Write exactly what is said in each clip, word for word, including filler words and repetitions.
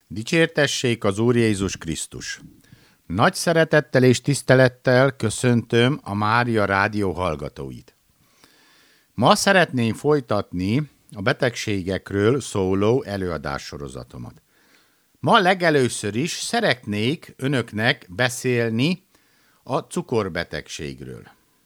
Dicsértessék az Úr Jézus Krisztus! Nagy szeretettel és tisztelettel köszöntöm a Mária Rádió hallgatóit. Ma szeretném folytatni a betegségekről szóló előadássorozatomat. Ma legelőször is szeretnék önöknek beszélni a cukorbetegségről.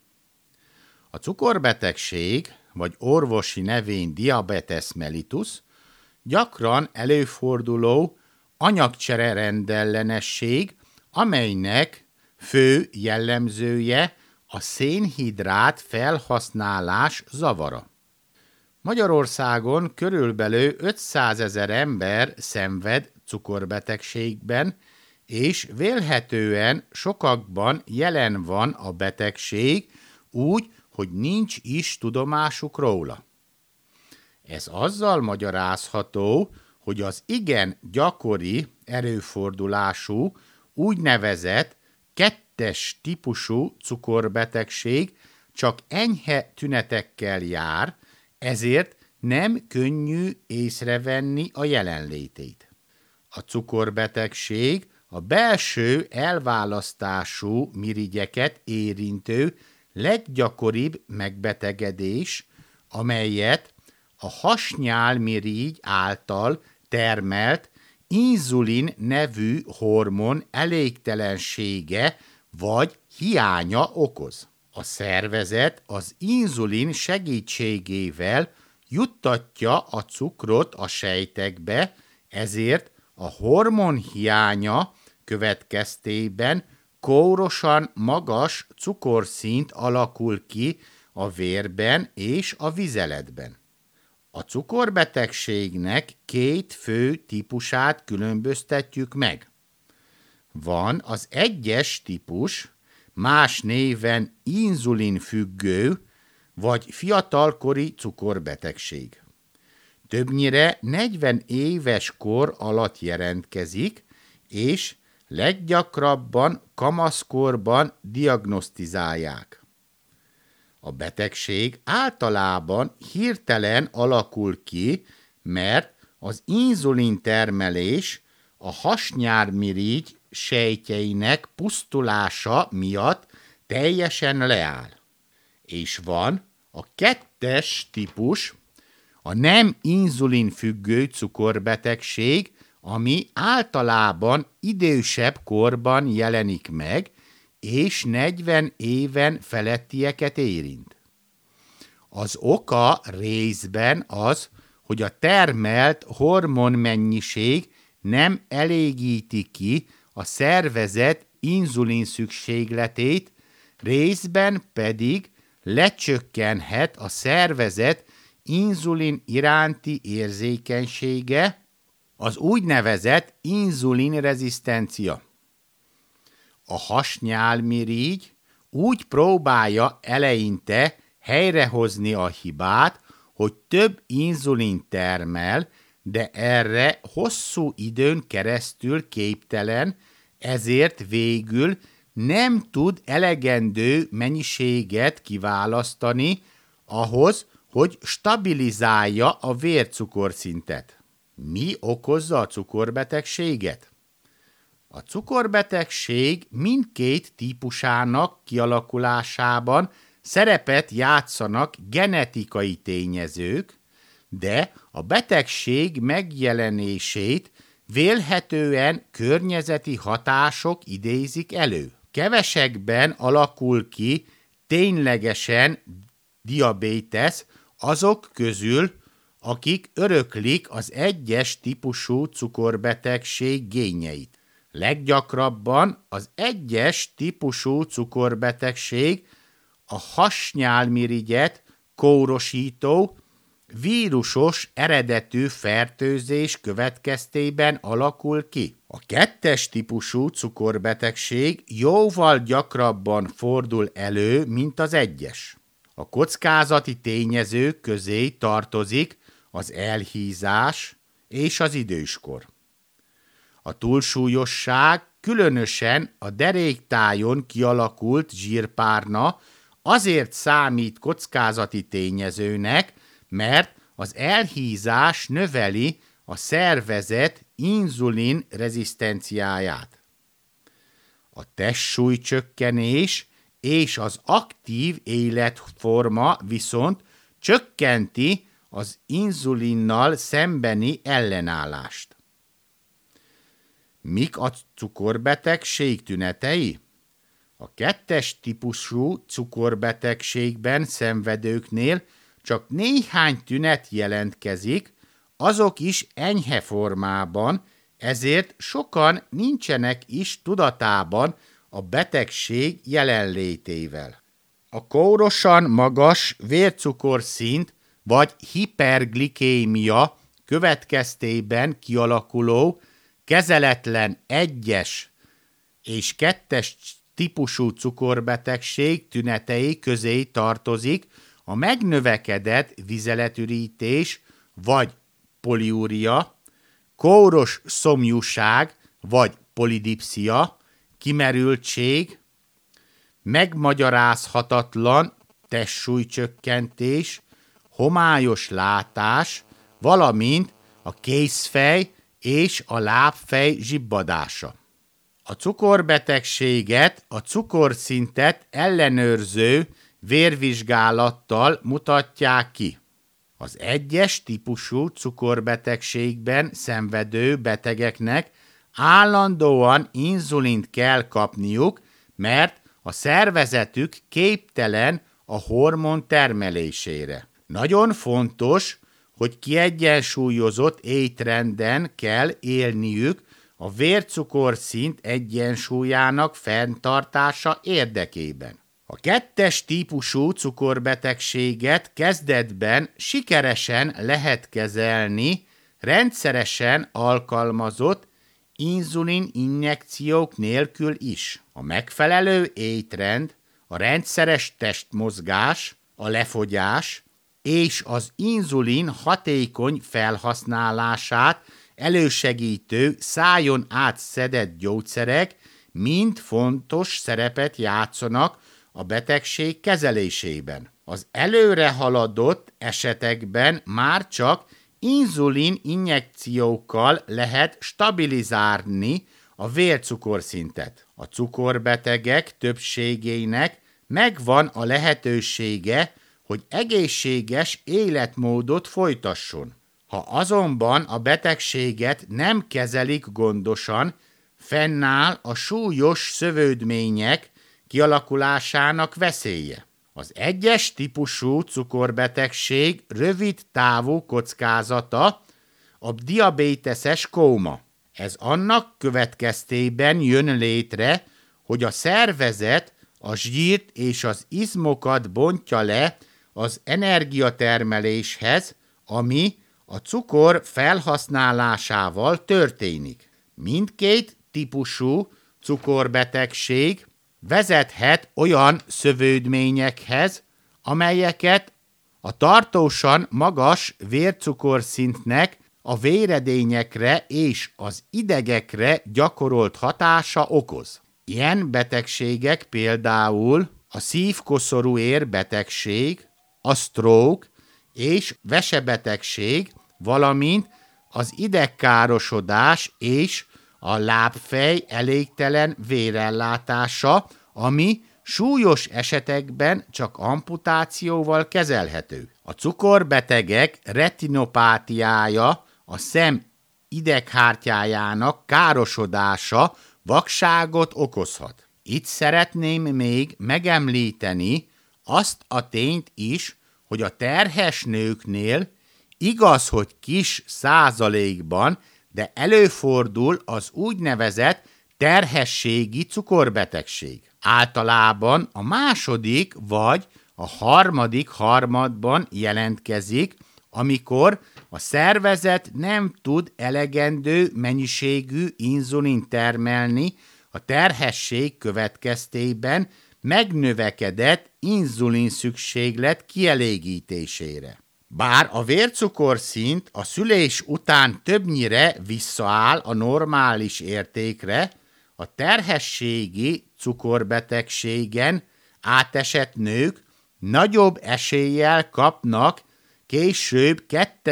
A cukorbetegség, vagy orvosi nevén diabetes mellitus, gyakran előforduló anyagcsere rendellenesség, amelynek fő jellemzője a szénhidrát felhasználás zavara. Magyarországon körülbelül ötszázezer ember szenved cukorbetegségben, és vélhetően sokakban jelen van a betegség úgy, hogy nincs is tudomásuk róla. Ez azzal magyarázható, hogy az igen gyakori előfordulású úgynevezett kettes típusú cukorbetegség csak enyhe tünetekkel jár, ezért nem könnyű észrevenni a jelenlétét. A cukorbetegség a belső elválasztású mirigyeket érintő leggyakoribb megbetegedés, amelyet a hasnyálmirigy által termelt inzulin nevű hormon elégtelensége vagy hiánya okoz. A szervezet az inzulin segítségével juttatja a cukrot a sejtekbe, ezért a hormon hiánya következtében kórosan magas cukorszint alakul ki a vérben és a vizeletben. A cukorbetegségnek két fő típusát különböztetjük meg. Van az egyes típus, más néven inzulinfüggő vagy fiatalkori cukorbetegség. Többnyire negyven éves kor alatt jelentkezik, és leggyakrabban kamaszkorban diagnosztizálják. A betegség általában hirtelen alakul ki, mert az inzulin termelés a hasnyálmirigy sejtjeinek pusztulása miatt teljesen leáll. És van a kettes típus, a nem inzulinfüggő cukorbetegség, ami általában idősebb korban jelenik meg, és negyven éven felettieket érint. Az oka részben az, hogy a termelt hormonmennyiség nem elégíti ki a szervezet inzulin szükségletét, részben pedig lecsökkenhet a szervezet inzulin iránti érzékenysége, az úgynevezett inzulinrezisztencia. A hasnyálmirigy úgy próbálja eleinte helyrehozni a hibát, hogy több inzulin termel, de erre hosszú időn keresztül képtelen, ezért végül nem tud elegendő mennyiséget kiválasztani ahhoz, hogy stabilizálja a vércukorszintet. Mi okozza a cukorbetegséget? A cukorbetegség mindkét típusának kialakulásában szerepet játszanak genetikai tényezők, de a betegség megjelenését vélhetően környezeti hatások idézik elő. Kevesekben alakul ki ténylegesen diabétesz azok közül, akik öröklik az egyes típusú cukorbetegség génjeit. Leggyakrabban az egyes típusú cukorbetegség a hasnyálmirigyet kórosító, vírusos eredetű fertőzés következtében alakul ki. A kettes típusú cukorbetegség jóval gyakrabban fordul elő, mint az egyes. A kockázati tényezők közé tartozik az elhízás és az időskor. A túlsúlyosság, különösen a deréktájon kialakult zsírpárna azért számít kockázati tényezőnek, mert az elhízás növeli a szervezet inzulin rezisztenciáját. A testsúlycsökkenés és az aktív életforma viszont csökkenti az inzulinnal szembeni ellenállást. Mik a cukorbetegség tünetei? A kettes típusú cukorbetegségben szenvedőknél csak néhány tünet jelentkezik, azok is enyhe formában, ezért sokan nincsenek is tudatában a betegség jelenlétével. A kórosan magas vércukorszint vagy hiperglikémia következtében kialakuló kezeletlen egyes és kettes típusú cukorbetegség tünetei közé tartozik a megnövekedett vizeletürítés vagy poliúria, kóros szomjúság vagy polidipszia, kimerültség, megmagyarázhatatlan testsúlycsökkentés, homályos látás, valamint a kézfej és a lábfej zsibbadása. A cukorbetegséget a cukorszintet ellenőrző vérvizsgálattal mutatják ki. Az egyes típusú cukorbetegségben szenvedő betegeknek állandóan inzulint kell kapniuk, mert a szervezetük képtelen a hormon termelésére. Nagyon fontos, hogy kiegyensúlyozott étrenden kell élniük a vércukorszint egyensúlyának fenntartása érdekében. A kettes típusú cukorbetegséget kezdetben sikeresen lehet kezelni rendszeresen alkalmazott inzulin injekciók nélkül is. A megfelelő étrend, a rendszeres testmozgás, a lefogyás és az inzulin hatékony felhasználását elősegítő szájon átszedett gyógyszerek mind fontos szerepet játszanak a betegség kezelésében. Az előre haladott esetekben már csak inzulin injekciókkal lehet stabilizálni a vércukorszintet. A cukorbetegek többségének megvan a lehetősége, hogy egészséges életmódot folytasson. Ha azonban a betegséget nem kezelik gondosan, fennáll a súlyos szövődmények kialakulásának veszélye. Az egyes típusú cukorbetegség rövid távú kockázata a diabéteses kóma. Ez annak következtében jön létre, hogy a szervezet a zsírt és az izmokat bontja le az energiatermeléshez, ami a cukor felhasználásával történik. Mindkét típusú cukorbetegség vezethet olyan szövődményekhez, amelyeket a tartósan magas vércukorszintnek a véredényekre és az idegekre gyakorolt hatása okoz. Ilyen betegségek például a szívkoszorúér betegség, a stroke és vesebetegség, valamint az idegkárosodás és a lábfej elégtelen vérellátása, ami súlyos esetekben csak amputációval kezelhető. A cukorbetegek retinopátiája, a szem ideghártyájának károsodása vakságot okozhat. Itt szeretném még megemlíteni azt a tényt is, hogy a terhes nőknél igaz, hogy kis százalékban, de előfordul az úgynevezett terhességi cukorbetegség. Általában a második vagy a harmadik harmadban jelentkezik, amikor a szervezet nem tud elegendő mennyiségű inzulin termelni a terhesség következtében megnövekedett inzulin szükséglet kielégítésére. Bár a vércukorszint a szülés után többnyire visszaáll a normális értékre, a terhességi cukorbetegségen átesett nők nagyobb eséllyel kapnak később kettes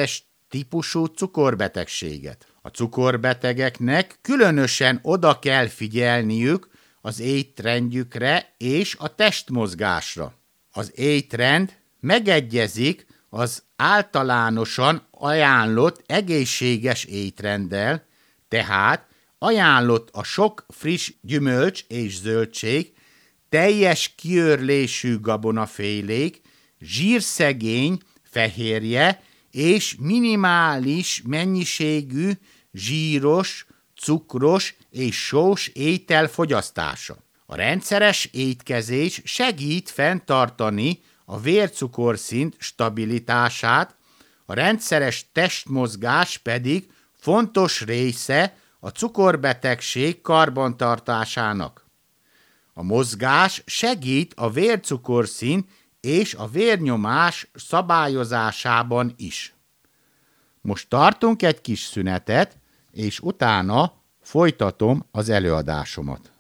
típusú cukorbetegséget. A cukorbetegeknek különösen oda kell figyelniük az étrendjükre és a testmozgásra. Az étrend megegyezik az általánosan ajánlott egészséges étrenddel, tehát ajánlott a sok friss gyümölcs és zöldség, teljes kiörlésű gabonafélék, zsírszegény fehérje és minimális mennyiségű zsíros, cukros és sós étel fogyasztása. A rendszeres étkezés segít fenntartani a vércukorszint stabilitását, a rendszeres testmozgás pedig fontos része a cukorbetegség karbantartásának. A mozgás segít a vércukorszint és a vérnyomás szabályozásában is. Most tartunk egy kis szünetet, és utána folytatom az előadásomat.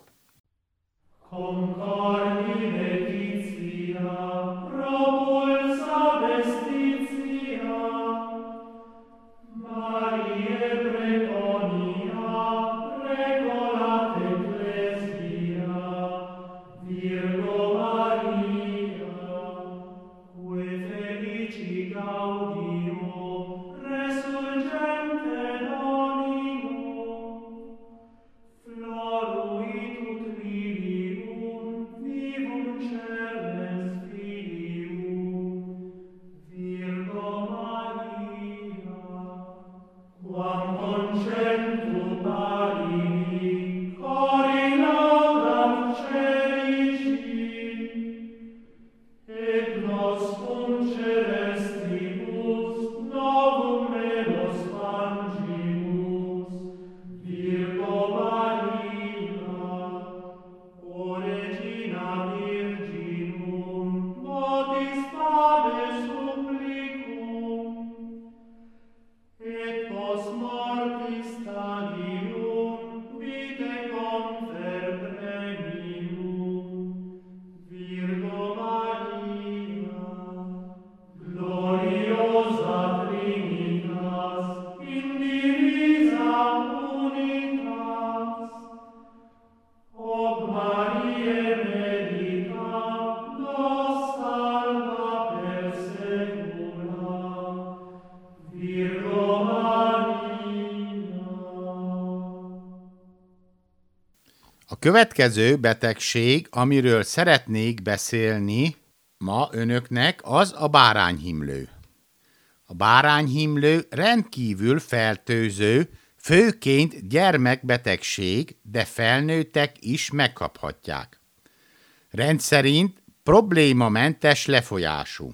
A következő betegség, amiről szeretnék beszélni ma önöknek, az a bárányhimlő. A bárányhimlő rendkívül fertőző, főként gyermekbetegség, de felnőttek is megkaphatják. Rendszerint problémamentes lefolyású.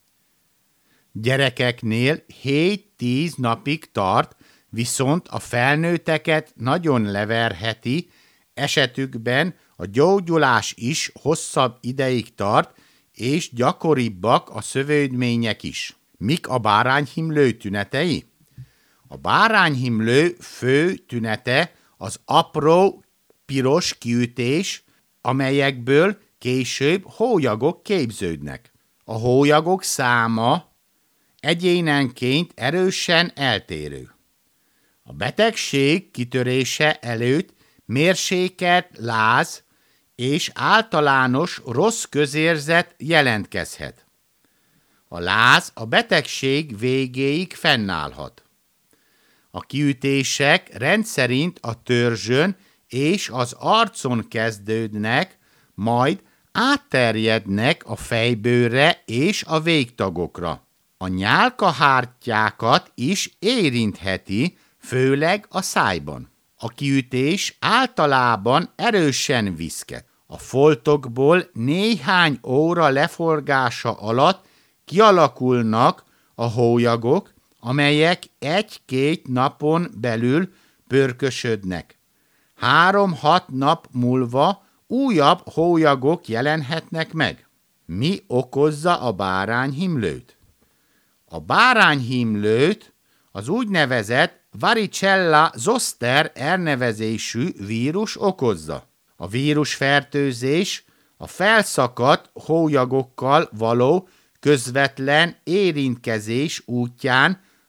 Gyerekeknél hét-tíz napig tart, viszont a felnőtteket nagyon leverheti, esetükben a gyógyulás is hosszabb ideig tart, és gyakoribbak a szövődmények is. Mik a bárányhimlő tünetei? A bárányhimlő fő tünete az apró, piros kiütés, amelyekből később hólyagok képződnek. A hólyagok száma egyénenként erősen eltérő. A betegség kitörése előtt mérsékelt láz és általános rossz közérzet jelentkezhet. A láz a betegség végéig fennállhat. A kiütések rendszerint a törzsön és az arcon kezdődnek, majd átterjednek a fejbőrre és a végtagokra. A nyálkahártyákat is érintheti, főleg a szájban. A kiütés általában erősen viszket. A foltokból néhány óra leforgása alatt kialakulnak a hólyagok, amelyek egy-két napon belül pörkösödnek. Három-hat nap múlva újabb hólyagok jelenhetnek meg. Mi okozza a bárányhimlőt? A bárányhimlőt az úgynevezett varicella zoster elnevezésű vírus okozza. A vírusfertőzés a felszakadt hólyagokkal való közvetlen érintkezés útján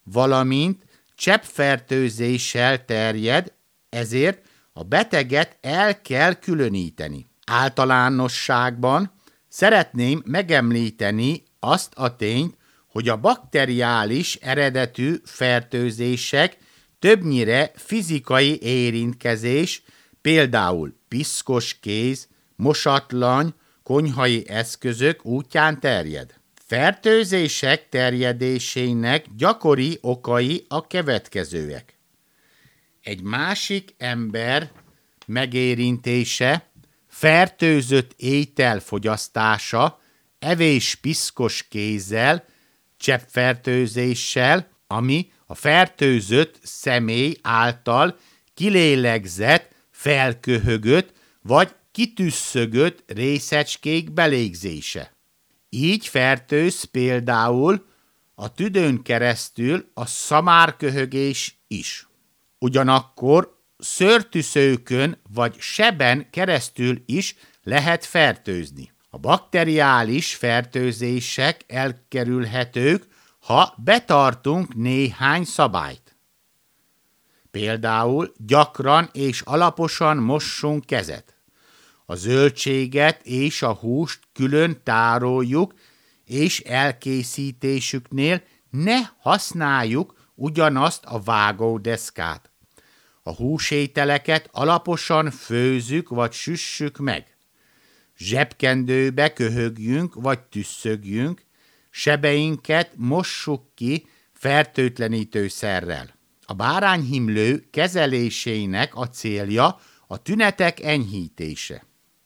valamint cseppfertőzéssel terjed, ezért a beteget el kell különíteni. Általánosságban szeretném megemlíteni azt a tényt, hogy a bakteriális eredetű fertőzések többnyire fizikai érintkezés, például piszkos kéz, mosatlany, konyhai eszközök útján terjed. Fertőzések terjedésének gyakori okai a következőek. Egy másik ember megérintése, fertőzött étel fogyasztása, evés piszkos kézzel, cseppfertőzéssel, ami a fertőzött személy által kilélegzett, felköhögött vagy kitüsszögött részecskék belégzése. Így fertőz például a tüdőn keresztül a szamárköhögés is. Ugyanakkor szőrtűszőkön vagy seben keresztül is lehet fertőzni. A bakteriális fertőzések elkerülhetők, ha betartunk néhány szabályt. Például gyakran és alaposan mossunk kezet. A zöldséget és a húst külön tároljuk, és elkészítésüknél ne használjuk ugyanazt a vágódeszkát. A húsételeket alaposan főzzük vagy süssük meg. Zsebkendőbe köhögjünk vagy tüsszögjünk, sebeinket mossuk ki fertőtlenítőszerrel. A bárányhimlő kezelésének a célja a tünetek enyhítése.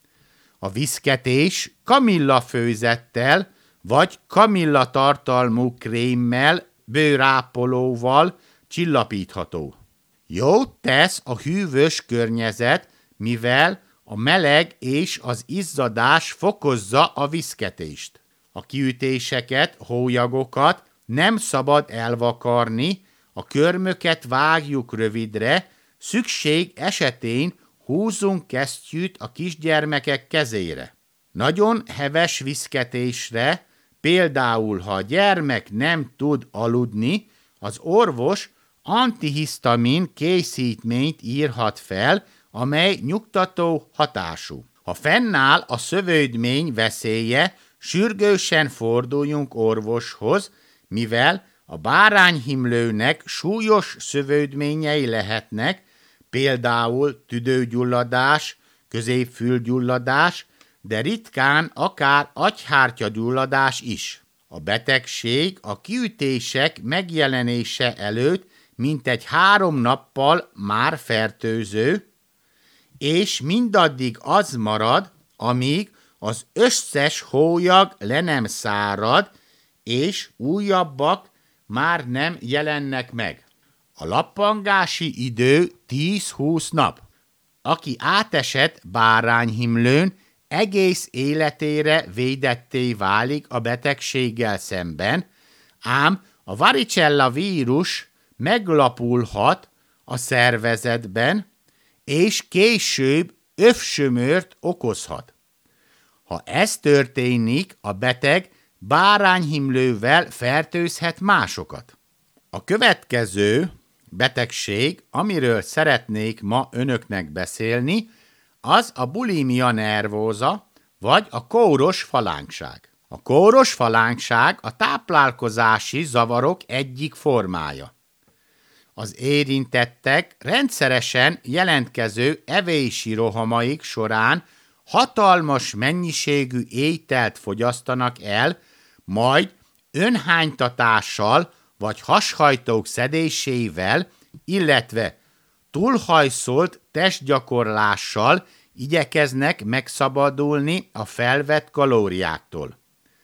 A viszketés kamillafőzettel vagy kamillatartalmú krémmel, bőrápolóval csillapítható. Jót tesz a hűvös környezet, mivel a meleg és az izzadás fokozza a viszketést. A kiütéseket, hólyagokat nem szabad elvakarni, a körmöket vágjuk rövidre, szükség esetén húzzunk kesztyűt a kisgyermekek kezére. Nagyon heves viszketésre, például ha a gyermek nem tud aludni, az orvos antihisztamin készítményt írhat fel, amely nyugtató hatású. Ha fennáll a szövődmény veszélye, sürgősen forduljunk orvoshoz, mivel a bárányhimlőnek súlyos szövődményei lehetnek, például tüdőgyulladás, középfülgyulladás, de ritkán akár agyhártyagyulladás is. A betegség a kiütések megjelenése előtt mintegy három nappal már fertőző, és mindaddig az marad, amíg az összes hólyag le nem szárad, és újabbak már nem jelennek meg. A lappangási idő tíz-húsz nap. Aki átesett bárányhimlőn, egész életére védetté válik a betegséggel szemben, ám a varicella vírus meglapulhat a szervezetben, és később övsömört okozhat. Ha ez történik, a beteg bárányhimlővel fertőzhet másokat. A következő betegség, amiről szeretnék ma önöknek beszélni, az a bulimia nervóza, vagy a kóros falánkság. A kóros falánkság a táplálkozási zavarok egyik formája. Az érintettek rendszeresen jelentkező evési rohamaik során hatalmas mennyiségű ételt fogyasztanak el, majd önhánytatással vagy hashajtók szedésével, illetve túlhajszolt testgyakorlással igyekeznek megszabadulni a felvett kalóriáktól.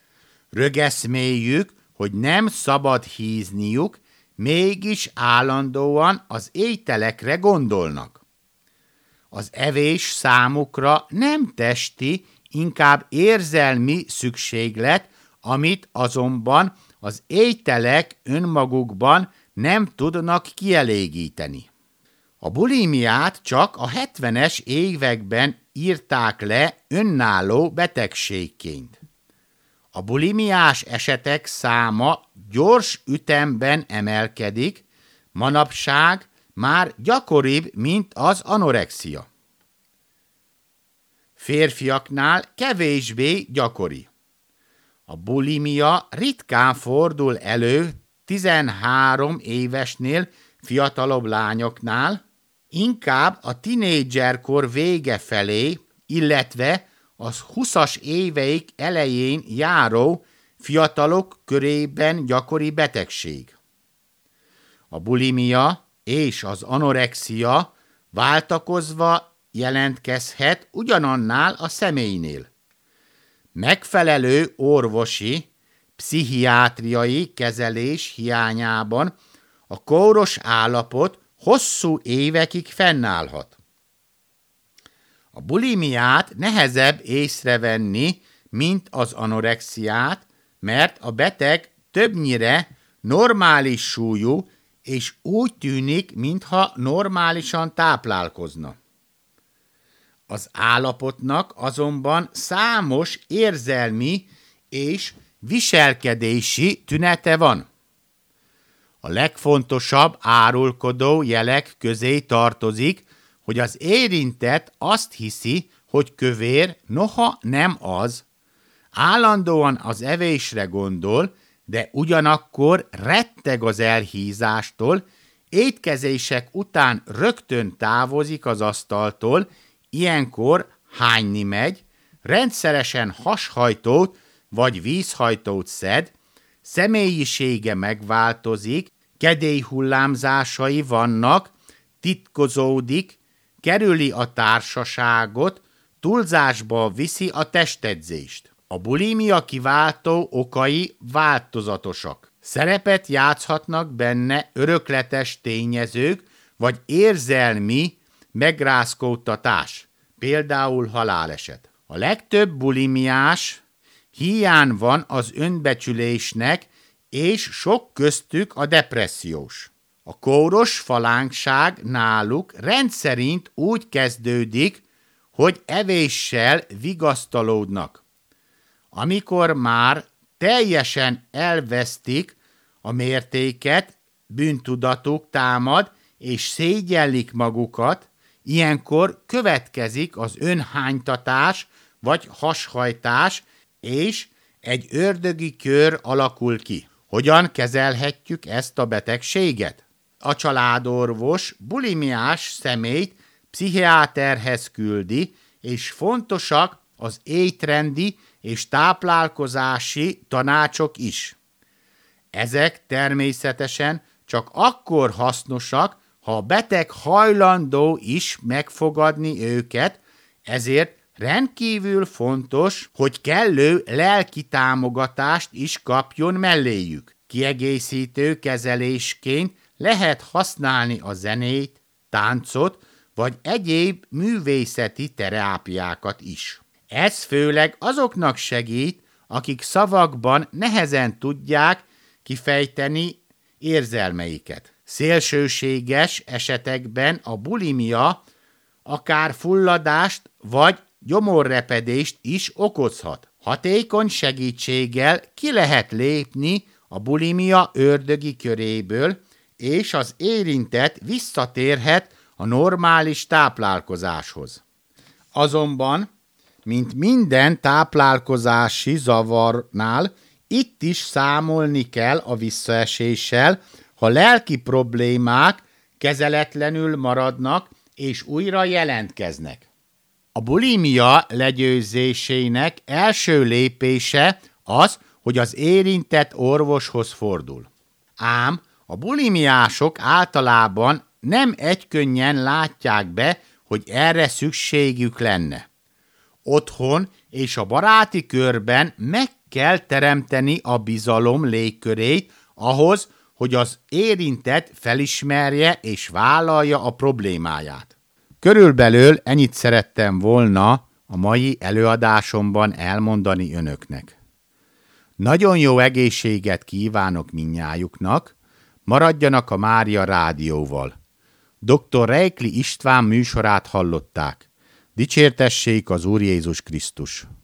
Rögeszméljük, hogy nem szabad hízniuk, mégis állandóan az ételekre gondolnak. Az evés számukra nem testi, inkább érzelmi szükséglet, amit azonban az ételek önmagukban nem tudnak kielégíteni. A bulimiát csak a hetvenes években írták le önálló betegségként. A bulimiás esetek száma gyors ütemben emelkedik, manapság már gyakoribb, mint az anorexia. Férfiaknál kevésbé gyakori. A bulimia ritkán fordul elő tizenhárom évesnél fiatalabb lányoknál, inkább a tinédzserkor vége felé, illetve az húszas éveik elején járó fiatalok körében gyakori betegség. A bulimia és az anorexia váltakozva jelentkezhet ugyanannál a személynél. Megfelelő orvosi, pszichiátriai kezelés hiányában a kóros állapot hosszú évekig fennállhat. A bulimiát nehezebb észrevenni, mint az anorexiát, mert a beteg többnyire normális súlyú, és úgy tűnik, mintha normálisan táplálkozna. Az állapotnak azonban számos érzelmi és viselkedési tünete van. A legfontosabb árulkodó jelek közé tartozik, hogy az érintett azt hiszi, hogy kövér, noha nem az. Állandóan az evésre gondol, de ugyanakkor retteg az elhízástól, étkezések után rögtön távozik az asztaltól, ilyenkor hányni megy, rendszeresen hashajtót vagy vízhajtót szed, személyisége megváltozik, kedélyhullámzásai vannak, titkozódik, kerüli a társaságot, túlzásba viszi a testedzést. A bulimia kiváltó okai változatosak. Szerepet játszhatnak benne örökletes tényezők, vagy érzelmi megrázkódtatás, például haláleset. A legtöbb bulimiás hiány van az önbecsülésnek, és sok köztük a depressziós. A kóros falánkság náluk rendszerint úgy kezdődik, hogy evéssel vigasztalódnak. Amikor már teljesen elvesztik a mértéket, bűntudatuk támad, és szégyellik magukat, ilyenkor következik az önhánytatás vagy hashajtás, és egy ördögi kör alakul ki. Hogyan kezelhetjük ezt a betegséget? A családorvos bulimiás személyt pszichiáterhez küldi, és fontosak az étrendi és táplálkozási tanácsok is. Ezek természetesen csak akkor hasznosak, ha a beteg hajlandó is megfogadni őket, ezért rendkívül fontos, hogy kellő lelki támogatást is kapjon melléjük. Kiegészítő kezelésként lehet használni a zenét, táncot, vagy egyéb művészeti terápiákat is. Ez főleg azoknak segít, akik szavakban nehezen tudják kifejteni érzelmeiket. Szélsőséges esetekben a bulimia akár fulladást vagy gyomorrepedést is okozhat. Hatékony segítséggel ki lehet lépni a bulimia ördögi köréből, és az érintett visszatérhet a normális táplálkozáshoz. Azonban, mint minden táplálkozási zavarnál, itt is számolni kell a visszaeséssel, ha lelki problémák kezeletlenül maradnak és újra jelentkeznek. A bulimia legyőzésének első lépése az, hogy az érintett orvoshoz fordul. Ám a bulimiások általában nem egykönnyen látják be, hogy erre szükségük lenne. Otthon és a baráti körben meg kell teremteni a bizalom légkörét ahhoz, hogy az érintett felismerje és vállalja a problémáját. Körülbelül ennyit szerettem volna a mai előadásomban elmondani önöknek. Nagyon jó egészséget kívánok mindnyájuknak, maradjanak a Mária Rádióval. doktor Reikli István műsorát hallották. Dicsértessék az Úr Jézus Krisztus!